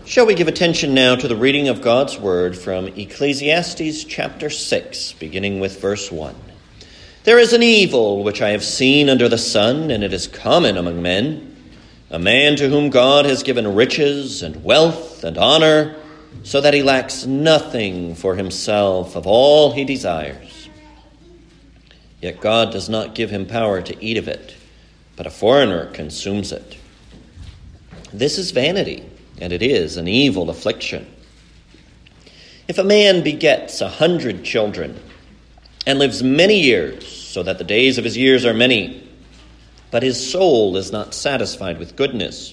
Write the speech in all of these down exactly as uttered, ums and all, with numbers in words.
Shall we give attention now to the reading of God's Word from Ecclesiastes chapter six, beginning with verse one. There is an evil which I have seen under the sun, and it is common among men, a man to whom God has given riches and wealth and honor, so that he lacks nothing for himself of all he desires. Yet God does not give him power to eat of it, but a foreigner consumes it. This is vanity, and it is an evil affliction. If a man begets a hundred children and lives many years, so that the days of his years are many, but his soul is not satisfied with goodness,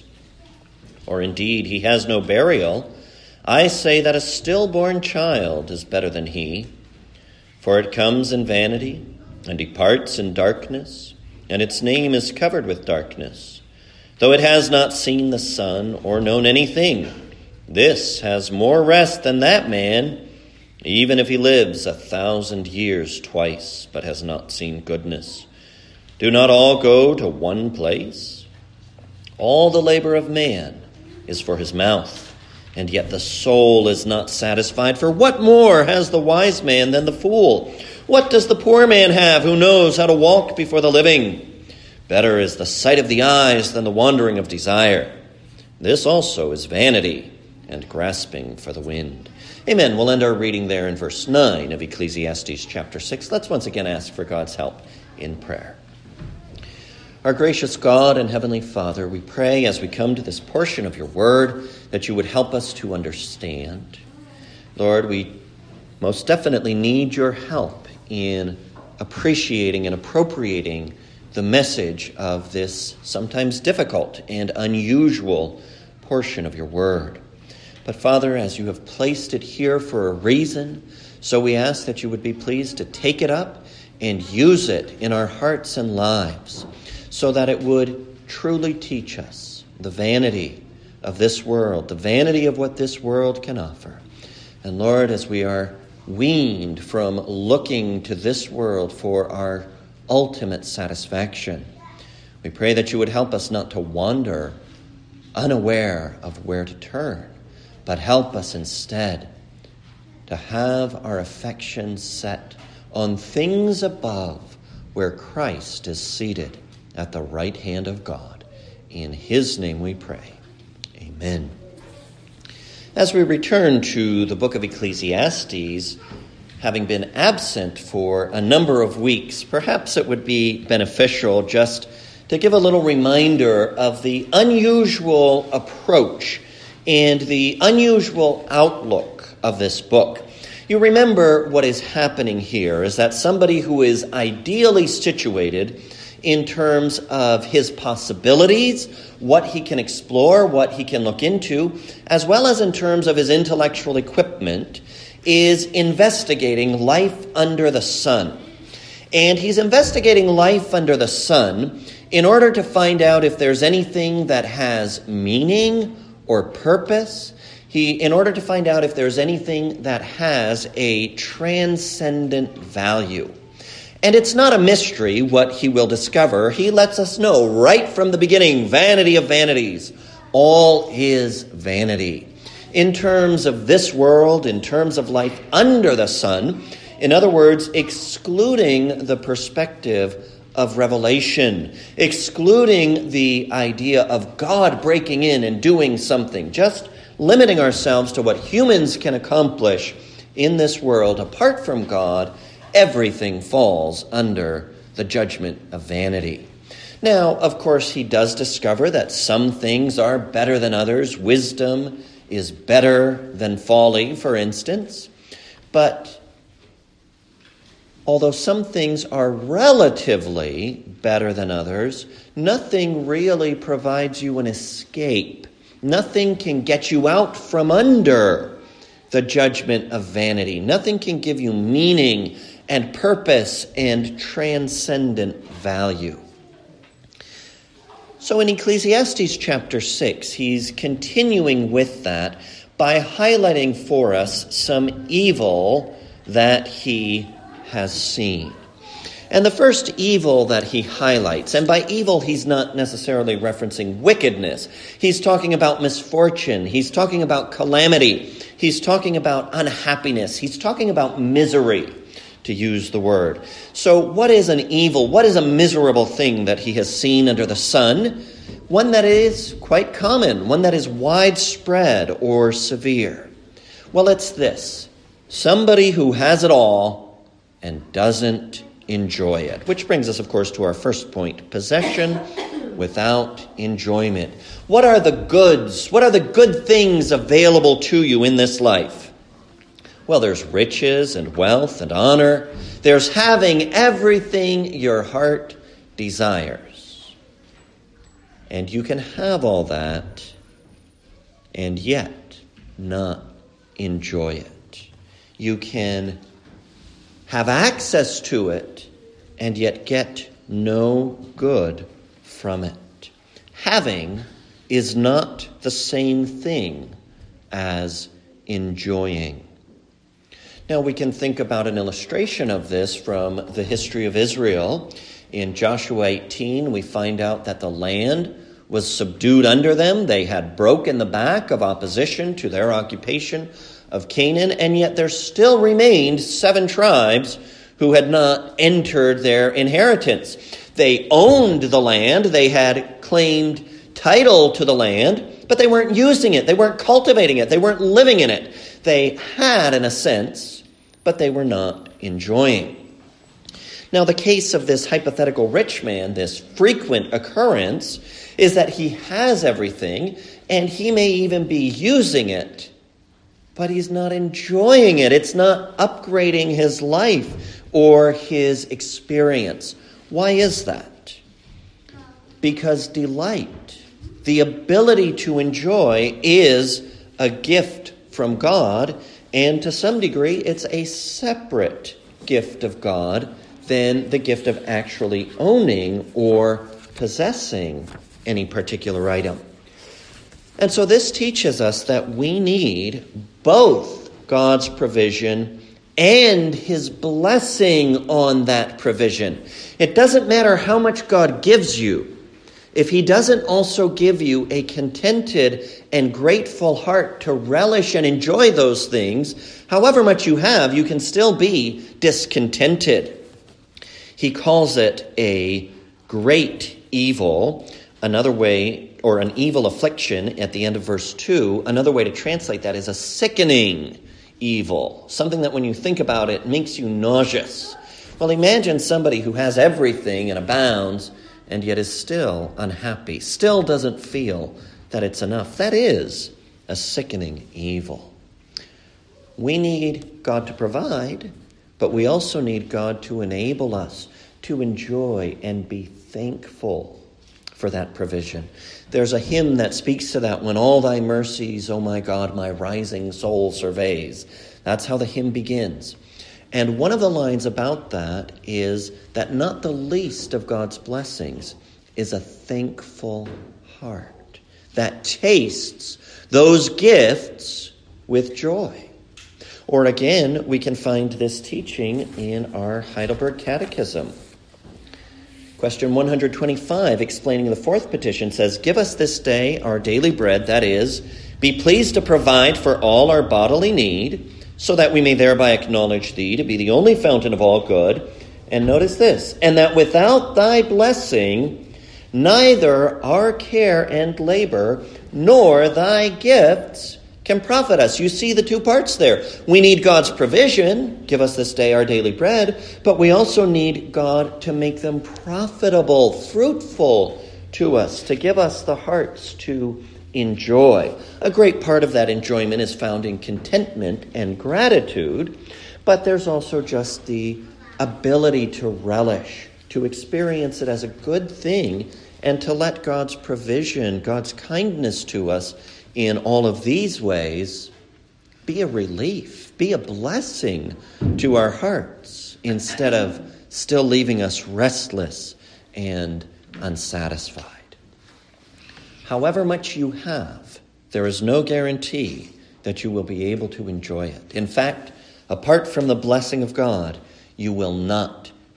or indeed he has no burial, I say that a stillborn child is better than he, for it comes in vanity and departs in darkness, and its name is covered with darkness. Though it has not seen the sun or known anything, this has more rest than that man, even if he lives a thousand years twice, but has not seen goodness. Do not all go to one place? All the labor of man is for his mouth, and yet the soul is not satisfied. For what more has the wise man than the fool? What does the poor man have who knows how to walk before the living? Better is the sight of the eyes than the wandering of desire. This also is vanity and grasping for the wind. Amen. We'll end our reading there in verse nine of Ecclesiastes chapter six. Let's once again ask for God's help in prayer. Our gracious God and Heavenly Father, we pray as we come to this portion of your word that you would help us to understand. Lord, we most definitely need your help in appreciating and appropriating the message of this sometimes difficult and unusual portion of your word. But Father, as you have placed it here for a reason, so we ask that you would be pleased to take it up and use it in our hearts and lives, so that it would truly teach us the vanity of this world, the vanity of what this world can offer. And Lord, as we are weaned from looking to this world for our ultimate satisfaction, we pray that you would help us not to wander unaware of where to turn, but help us instead to have our affections set on things above, where Christ is seated at the right hand of God. In his name we pray. Amen. As we return to the book of Ecclesiastes, having been absent for a number of weeks, perhaps it would be beneficial just to give a little reminder of the unusual approach and the unusual outlook of this book. You remember what is happening here is that somebody who is ideally situated in terms of his possibilities, what he can explore, what he can look into, as well as in terms of his intellectual equipment, is investigating life under the sun. And he's investigating life under the sun in order to find out if there's anything that has meaning or purpose. He, in order to find out if there's anything that has a transcendent value. And it's not a mystery what he will discover. He lets us know right from the beginning, vanity of vanities. All is vanity. In terms of this world, in terms of life under the sun, in other words, excluding the perspective of revelation, excluding the idea of God breaking in and doing something, just limiting ourselves to what humans can accomplish in this world. Apart from God, everything falls under the judgment of vanity. Now, of course, he does discover that some things are better than others. Wisdom is better than folly, for instance. But although some things are relatively better than others, nothing really provides you an escape. Nothing can get you out from under the judgment of vanity. Nothing can give you meaning and purpose and transcendent value. So in Ecclesiastes chapter six, he's continuing with that by highlighting for us some evil that he has seen. And the first evil that he highlights, and by evil he's not necessarily referencing wickedness. He's talking about misfortune. He's talking about calamity. He's talking about unhappiness. He's talking about misery, to use the word. So what is an evil? What is a miserable thing that he has seen under the sun? One that is quite common, one that is widespread or severe. Well, it's this: somebody who has it all and doesn't enjoy it. Which brings us, of course, to our first point: possession without enjoyment. What are the goods? What are the good things available to you in this life? Well, there's riches and wealth and honor. There's having everything your heart desires. And you can have all that and yet not enjoy it. You can have access to it and yet get no good from it. Having is not the same thing as enjoying. Now we can think about an illustration of this from the history of Israel. In Joshua eighteen, we find out that the land was subdued under them. They had broken the back of opposition to their occupation of Canaan, and yet there still remained seven tribes who had not entered their inheritance. They owned the land. They had claimed title to the land, but they weren't using it. They weren't cultivating it. They weren't living in it. They had, in a sense, but they were not enjoying. Now, the case of this hypothetical rich man, this frequent occurrence, is that he has everything, and he may even be using it, but he's not enjoying it. It's not upgrading his life or his experience. Why is that? Because delight, the ability to enjoy, is a gift from God, and to some degree, it's a separate gift of God than the gift of actually owning or possessing any particular item. And so this teaches us that we need both God's provision and his blessing on that provision. It doesn't matter how much God gives you. If he doesn't also give you a contented and grateful heart to relish and enjoy those things, however much you have, you can still be discontented. He calls it a great evil. Another way, or an evil affliction at the end of verse two, another way to translate that is a sickening evil. Something that when you think about it makes you nauseous. Well, imagine somebody who has everything and abounds and yet is still unhappy, still doesn't feel that it's enough. That is a sickening evil. We need God to provide, but we also need God to enable us to enjoy and be thankful for that provision. There's a hymn that speaks to that. When all thy mercies, O my God, my rising soul surveys. That's how the hymn begins. And one of the lines about that is that not the least of God's blessings is a thankful heart that tastes those gifts with joy. Or again, we can find this teaching in our Heidelberg Catechism. Question one hundred twenty-five, explaining the fourth petition, says, "Give us this day our daily bread, that is, be pleased to provide for all our bodily need, so that we may thereby acknowledge thee to be the only fountain of all good." And notice this, "and that without thy blessing, neither our care and labor, nor thy gifts can profit us." You see the two parts there. We need God's provision, give us this day our daily bread, but we also need God to make them profitable, fruitful to us, to give us the hearts to enjoy. A great part of that enjoyment is found in contentment and gratitude, but there's also just the ability to relish, to experience it as a good thing, and to let God's provision, God's kindness to us in all of these ways be a relief, be a blessing to our hearts, instead of still leaving us restless and unsatisfied. However much you have, there is no guarantee that you will be able to enjoy it. In fact, apart from the blessing of God, you will not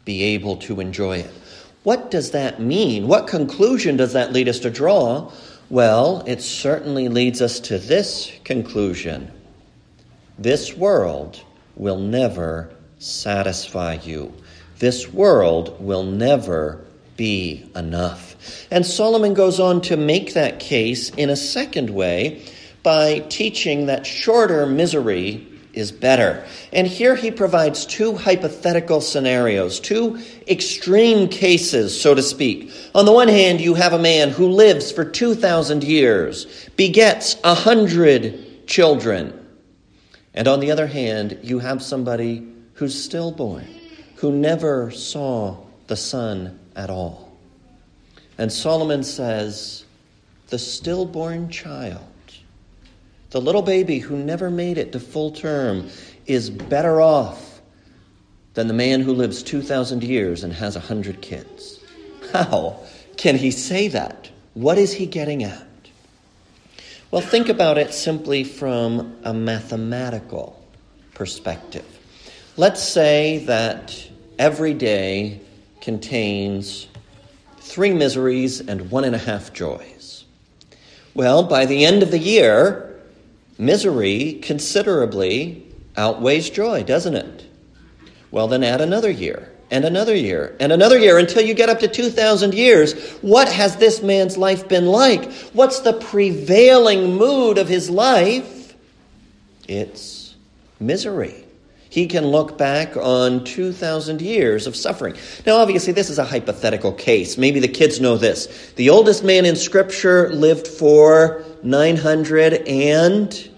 be able to enjoy it. What does that mean? What conclusion does that lead us to draw? Well, it certainly leads us to this conclusion. This world will never satisfy you. This world will never be enough. And Solomon goes on to make that case in a second way by teaching that shorter misery is better. And here he provides two hypothetical scenarios, two extreme cases, so to speak. On the one hand, you have a man who lives for two thousand years, begets a hundred children. And on the other hand, you have somebody who's stillborn, who never saw the sun at all. And Solomon says, the stillborn child, the little baby who never made it to full term, is better off than the man who lives two thousand years and has a hundred kids. How can he say that? What is he getting at? Well, think about it simply from a mathematical perspective. Let's say that every day contains three miseries and one and a half joys. Well, by the end of the year, misery considerably outweighs joy, doesn't it? Well, then add another year, and another year, and another year, until you get up to two thousand years. What has this man's life been like? What's the prevailing mood of his life? It's misery. He can look back on two thousand years of suffering. Now, obviously, this is a hypothetical case. Maybe the kids know this. The oldest man in Scripture lived for nine hundred and...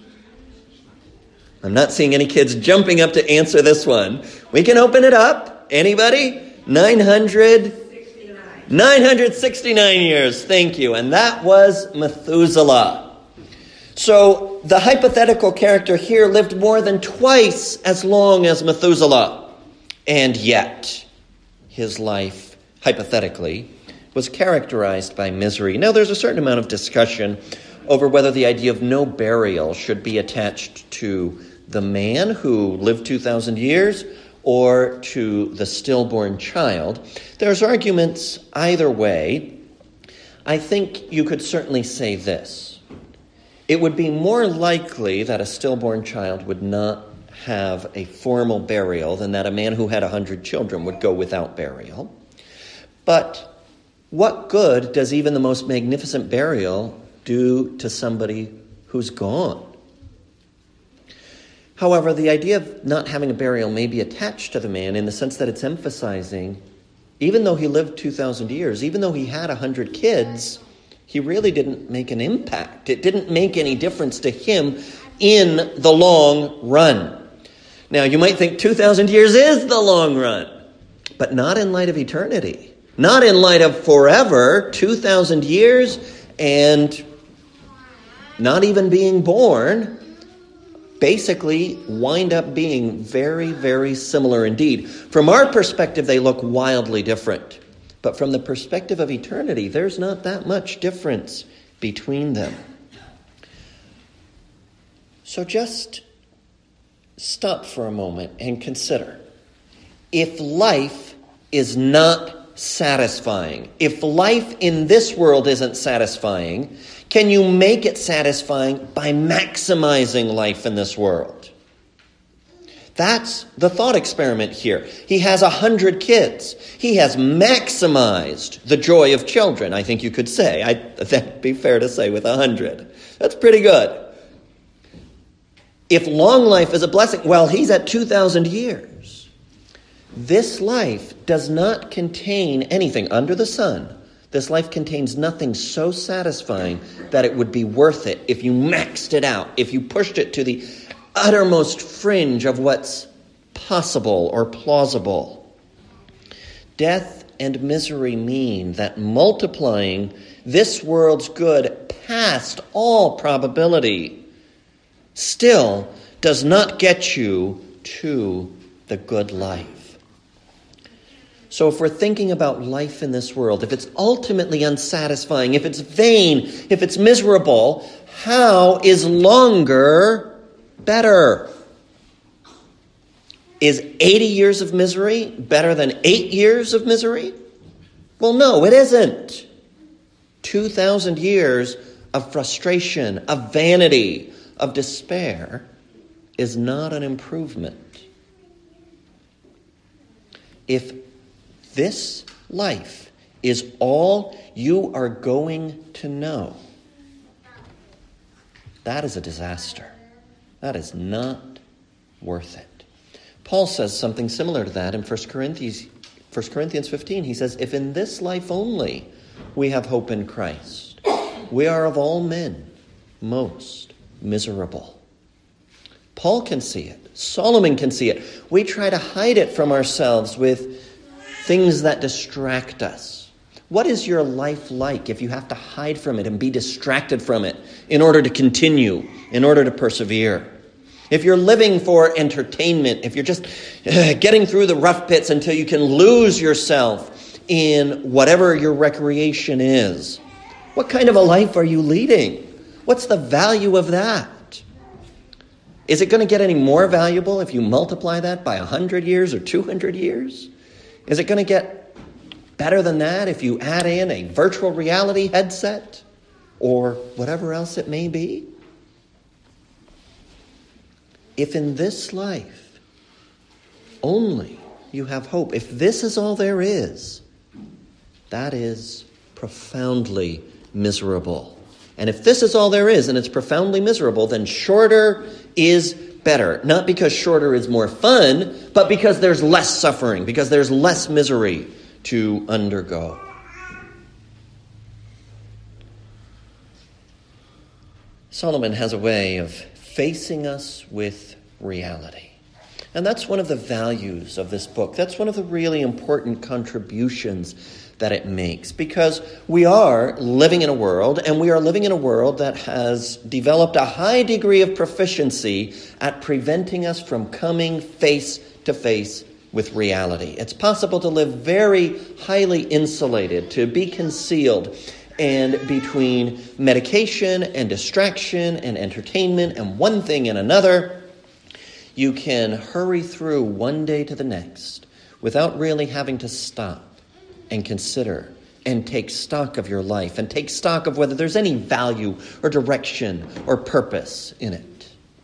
I'm not seeing any kids jumping up to answer this one. We can open it up. Anybody? nine hundred sixty-nine. nine hundred sixty-nine years. Thank you. And that was Methuselah. So the hypothetical character here lived more than twice as long as Methuselah. And yet, his life, hypothetically, was characterized by misery. Now, there's a certain amount of discussion over whether the idea of no burial should be attached to the man who lived two thousand years or to the stillborn child. There's arguments either way. I think you could certainly say this. It would be more likely that a stillborn child would not have a formal burial than that a man who had a hundred children would go without burial. But what good does even the most magnificent burial do to somebody who's gone? However, the idea of not having a burial may be attached to the man in the sense that it's emphasizing, even though he lived two thousand years, even though he had a hundred kids, he really didn't make an impact. It didn't make any difference to him in the long run. Now, you might think two thousand years is the long run, but not in light of eternity. Not in light of forever, two thousand years, and not even being born, basically wind up being very, very similar indeed. From our perspective, they look wildly different. But from the perspective of eternity, there's not that much difference between them. So just stop for a moment and consider. If life is not satisfying, if life in this world isn't satisfying, can you make it satisfying by maximizing life in this world? That's the thought experiment here. He has a hundred kids. He has maximized the joy of children, I think you could say. I, that'd be fair to say with a hundred. That's pretty good. If long life is a blessing, well, he's at two thousand years. This life does not contain anything under the sun. This life contains nothing so satisfying that it would be worth it if you maxed it out, if you pushed it to the uttermost fringe of what's possible or plausible. Death and misery mean that multiplying this world's good past all probability still does not get you to the good life. So if we're thinking about life in this world, if it's ultimately unsatisfying, if it's vain, if it's miserable, how is longer better? Is eighty years of misery better than eight years of misery? Well, no, it isn't. two thousand years of frustration, of vanity, of despair is not an improvement. If this life is all you are going to know, that is a disaster. That is not worth it. Paul says something similar to that in First Corinthians, First Corinthians fifteen. He says, if in this life only we have hope in Christ, we are of all men most miserable. Paul can see it. Solomon can see it. We try to hide it from ourselves with things that distract us. What is your life like if you have to hide from it and be distracted from it in order to continue, in order to persevere? If you're living for entertainment, if you're just uh, getting through the rough bits until you can lose yourself in whatever your recreation is, what kind of a life are you leading? What's the value of that? Is it going to get any more valuable if you multiply that by one hundred years or two hundred years? Is it going to get better than that if you add in a virtual reality headset or whatever else it may be? If in this life only you have hope, if this is all there is, that is profoundly miserable. And if this is all there is and it's profoundly miserable, then shorter is better. Not because shorter is more fun, but because there's less suffering, because there's less misery to undergo. Solomon has a way of facing us with reality. And that's one of the values of this book. That's one of the really important contributions that it makes, because we are living in a world, and we are living in a world that has developed a high degree of proficiency at preventing us from coming face to face with reality. It's possible to live very highly insulated, to be concealed, and between medication and distraction and entertainment and one thing and another, you can hurry through one day to the next without really having to stop and consider and take stock of your life and take stock of whether there's any value or direction or purpose in it.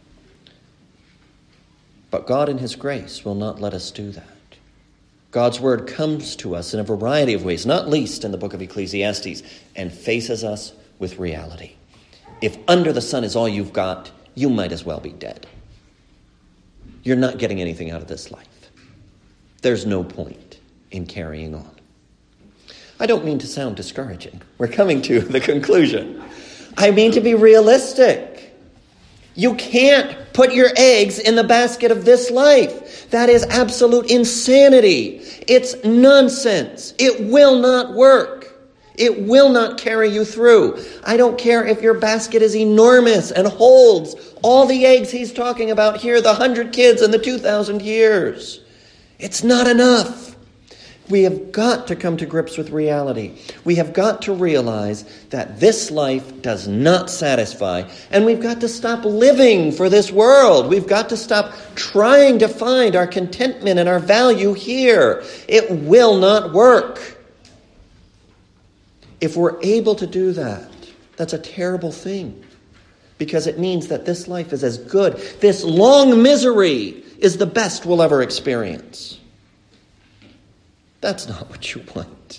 But God in his grace will not let us do that. God's word comes to us in a variety of ways, not least in the book of Ecclesiastes, and faces us with reality. If under the sun is all you've got, you might as well be dead. You're not getting anything out of this life. There's no point in carrying on. I don't mean to sound discouraging. We're coming to the conclusion. I mean to be realistic. You can't put your eggs in the basket of this life. That is absolute insanity. It's nonsense. It will not work. It will not carry you through. I don't care if your basket is enormous and holds all the eggs he's talking about here, the hundred kids and the two thousand years. It's not enough. We have got to come to grips with reality. We have got to realize that this life does not satisfy. And we've got to stop living for this world. We've got to stop trying to find our contentment and our value here. It will not work. If we're able to do that, that's a terrible thing. Because it means that this life is as good. This long misery is the best we'll ever experience. That's not what you want.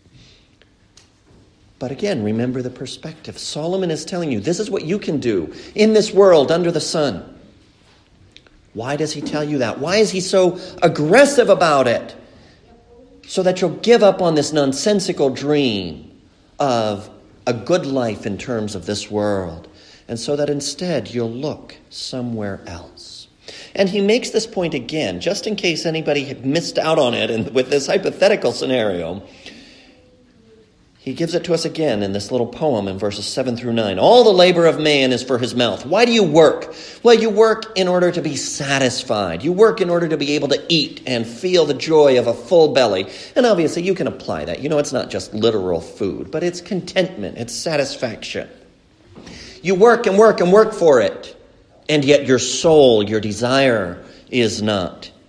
But again, remember the perspective. Solomon is telling you, this is what you can do in this world under the sun. Why does he tell you that? Why is he so aggressive about it? So that you'll give up on this nonsensical dream of a good life in terms of this world. And so that instead you'll look somewhere else. And he makes this point again, just in case anybody had missed out on it and with this hypothetical scenario. He gives it to us again in this little poem in verses seven through nine. All the labor of man is for his mouth. Why do you work? Well, you work in order to be satisfied. You work in order to be able to eat and feel the joy of a full belly. And obviously you can apply that. You know, it's not just literal food, but it's contentment. It's satisfaction. You work and work and work for it. And yet your soul, your desire is not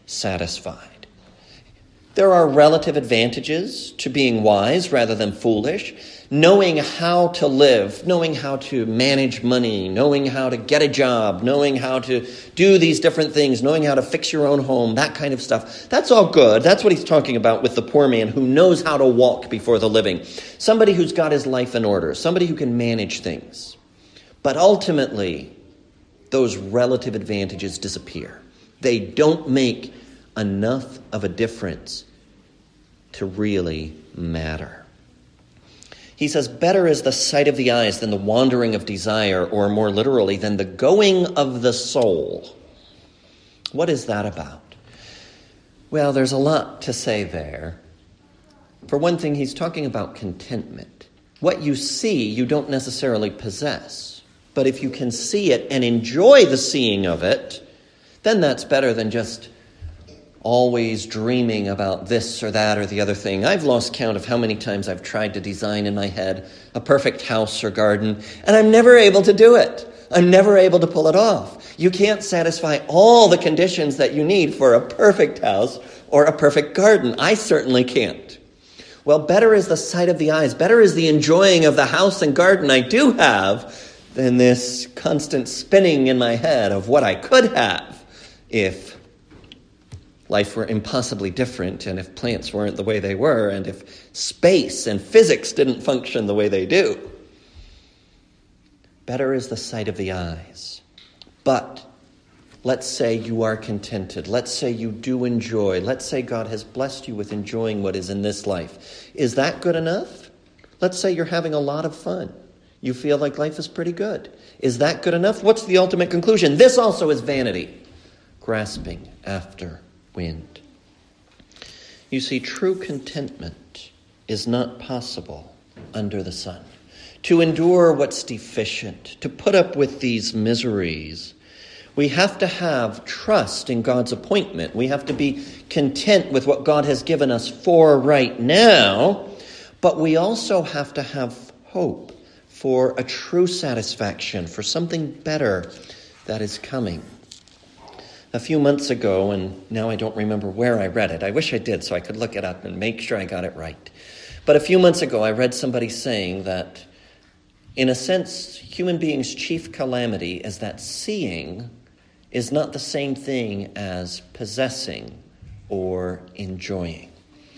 satisfied. There are relative advantages to being wise rather than foolish, knowing how to live, knowing how to manage money, knowing how to get a job, knowing how to do these different things, knowing how to fix your own home, that kind of stuff. That's all good. That's what he's talking about with the poor man who knows how to walk before the living. Somebody who's got his life in order, somebody who can manage things. But ultimately, those relative advantages disappear. They don't make enough of a difference to really matter. He says, better is the sight of the eyes than the wandering of desire, or more literally, than the going of the soul. What is that about? Well, there's a lot to say there. For one thing, he's talking about contentment. What you see, you don't necessarily possess. But if you can see it and enjoy the seeing of it, then that's better than just always dreaming about this or that or the other thing. I've lost count of how many times I've tried to design in my head a perfect house or garden, and I'm never able to do it. I'm never able to pull it off. You can't satisfy all the conditions that you need for a perfect house or a perfect garden. I certainly can't. Well, better is the sight of the eyes. Better is the enjoying of the house and garden I do have than this constant spinning in my head of what I could have if life were impossibly different, and if plants weren't the way they were, and if space and physics didn't function the way they do. Better is the sight of the eyes. But let's say you are contented. Let's say you do enjoy. Let's say God has blessed you with enjoying what is in this life. Is that good enough? Let's say you're having a lot of fun. You feel like life is pretty good. Is that good enough? What's the ultimate conclusion? This also is vanity, grasping after wind. You see, true contentment is not possible under the sun. To endure what's deficient, to put up with these miseries, we have to have trust in God's appointment. We have to be content with what God has given us for right now, but we also have to have hope for a true satisfaction, for something better that is coming. A few months ago, and now I don't remember where I read it. I wish I did so I could look it up and make sure I got it right. But a few months ago, I read somebody saying that, in a sense, human beings' chief calamity is that seeing is not the same thing as possessing or enjoying.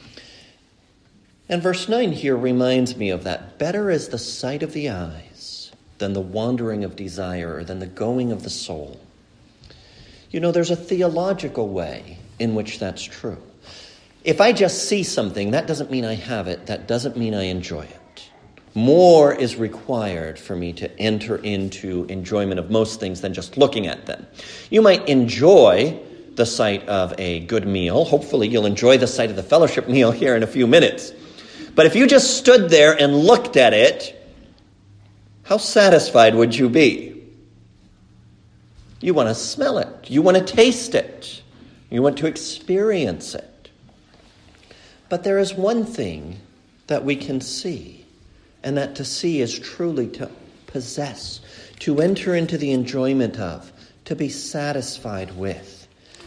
And verse nine here reminds me of that. Better is the sight of the eyes than the wandering of desire, or than the going of the soul. You know, there's a theological way in which that's true. If I just see something, that doesn't mean I have it. That doesn't mean I enjoy it. More is required for me to enter into enjoyment of most things than just looking at them. You might enjoy the sight of a good meal. Hopefully you'll enjoy the sight of the fellowship meal here in a few minutes. But if you just stood there and looked at it, how satisfied would you be? You want to smell it. You want to taste it. You want to experience it. But there is one thing that we can see, and that to see is truly to possess, to enter into the enjoyment of, to be satisfied with.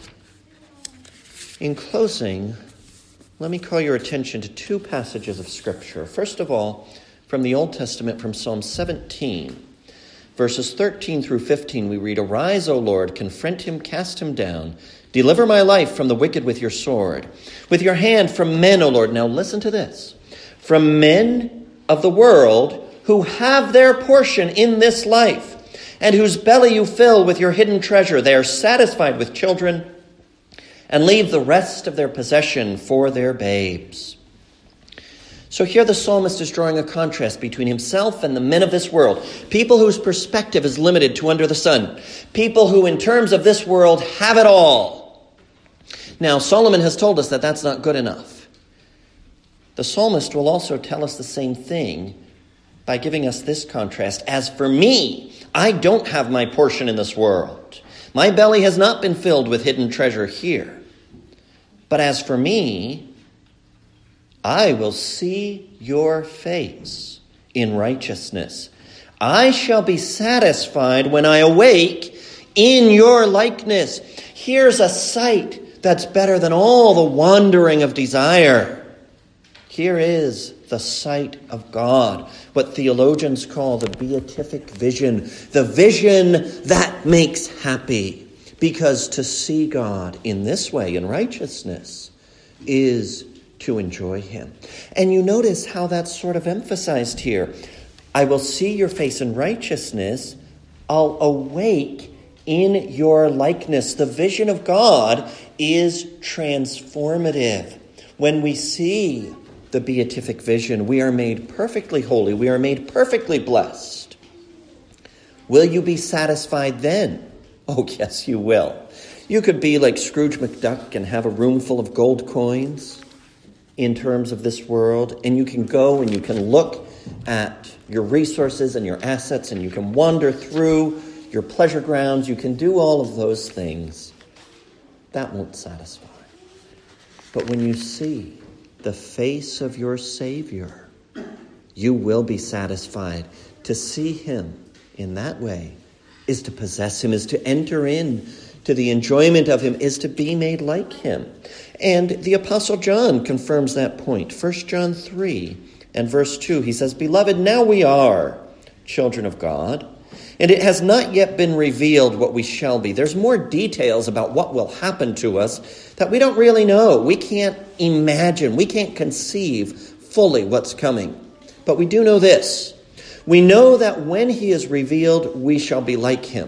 In closing, let me call your attention to two passages of Scripture. First of all, from the Old Testament, from Psalm seventeen. Verses thirteen through fifteen, we read, "Arise, O Lord, confront him, cast him down. Deliver my life from the wicked with your sword. With your hand from men, O Lord." Now listen to this. "From men of the world who have their portion in this life, and whose belly you fill with your hidden treasure. They are satisfied with children, and leave the rest of their possession for their babes." So here the psalmist is drawing a contrast between himself and the men of this world. People whose perspective is limited to under the sun. People who, in terms of this world, have it all. Now, Solomon has told us that that's not good enough. The psalmist will also tell us the same thing by giving us this contrast. "As for me, I don't have my portion in this world. My belly has not been filled with hidden treasure here. But as for me, I will see your face in righteousness. I shall be satisfied when I awake in your likeness." Here's a sight that's better than all the wandering of desire. Here is the sight of God, what theologians call the beatific vision, the vision that makes happy. Because to see God in this way, in righteousness, is to enjoy him. And you notice how that's sort of emphasized here. I will see your face in righteousness. I'll awake in your likeness. The vision of God is transformative. When we see the beatific vision, we are made perfectly holy. We are made perfectly blessed. Will you be satisfied then? Oh, yes, you will. You could be like Scrooge McDuck and have a room full of gold coins in terms of this world, and you can go and you can look at your resources and your assets, and you can wander through your pleasure grounds. You can do all of those things. That won't satisfy. But when you see the face of your Savior, you will be satisfied. To see him in that way is to possess him, is to enter in to the enjoyment of him, is to be made like him. And the Apostle John confirms that point. First John three and verse two, he says, "Beloved, now we are children of God, and it has not yet been revealed what we shall be." There's more details about what will happen to us that we don't really know. We can't imagine. We can't conceive fully what's coming. But we do know this. We know that when he is revealed, we shall be like him.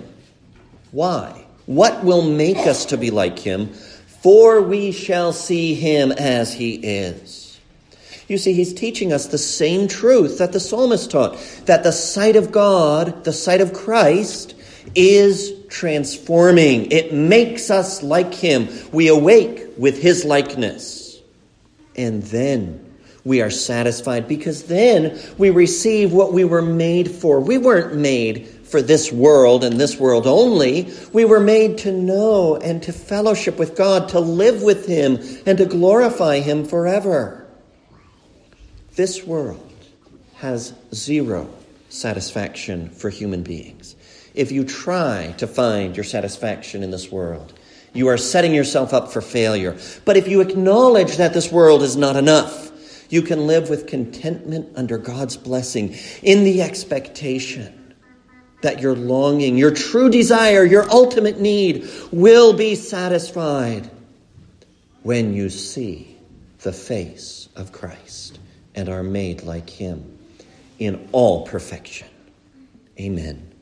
Why? What will make us to be like him? For we shall see him as he is. You see, he's teaching us the same truth that the psalmist taught, that the sight of God, the sight of Christ, is transforming. It makes us like him. We awake with his likeness. And then we are satisfied, because then we receive what we were made for. We weren't made for this world and this world only. We were made to know and to fellowship with God, to live with him and to glorify him forever. This world has zero satisfaction for human beings. If you try to find your satisfaction in this world, you are setting yourself up for failure. But if you acknowledge that this world is not enough, you can live with contentment under God's blessing, in the expectation that your longing, your true desire, your ultimate need will be satisfied when you see the face of Christ and are made like him in all perfection. Amen.